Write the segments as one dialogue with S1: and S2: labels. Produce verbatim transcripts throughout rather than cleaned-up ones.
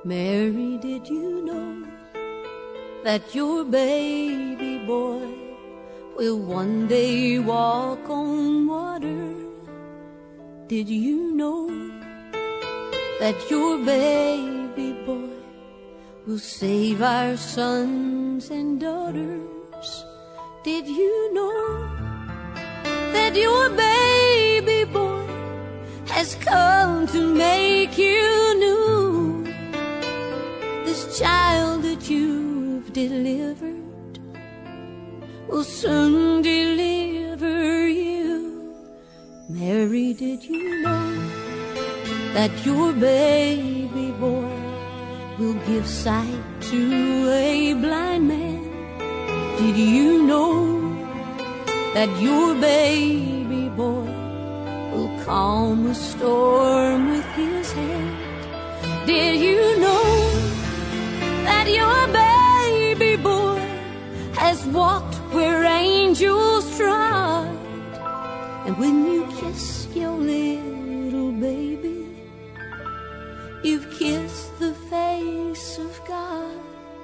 S1: Mary, did you know that your baby boy will one day walk on water? Did you know that your baby boy will save our sons and daughters? Did you know that your baby boy has come to make you new? This child that you've delivered will soon deliver you. Mary, did you know that your baby boy will give sight to a blind man? Did you know that your baby boy will calm a storm with his hand? Did you know that your baby boy has walked where angels trod? And when you kiss your little baby, you've kissed the face of God.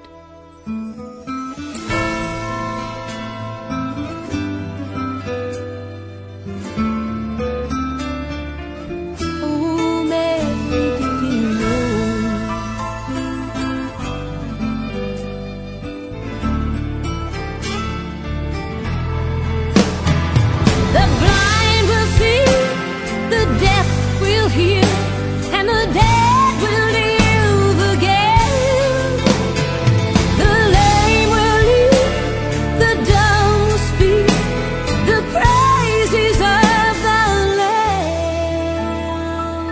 S1: Oh, Mary, did you know the blind will see, the deaf will hear, and the dead will live again. The lame will leap, the dumb will speak, the praises of the Lamb.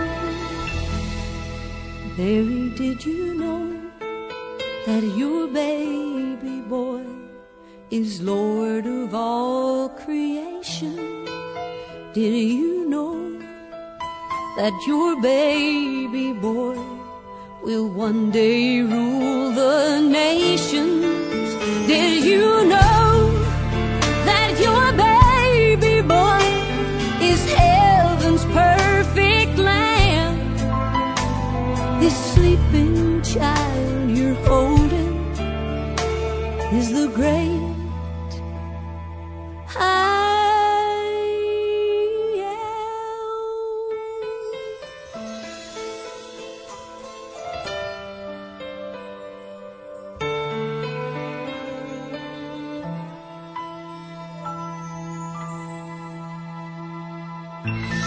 S1: Mary, did you know that your baby boy is Lord of all creation? Did you know that your baby boy will one day rule the nations? Did you know that your baby boy is heaven's perfect lamb? This sleeping child you're holding is the great I am.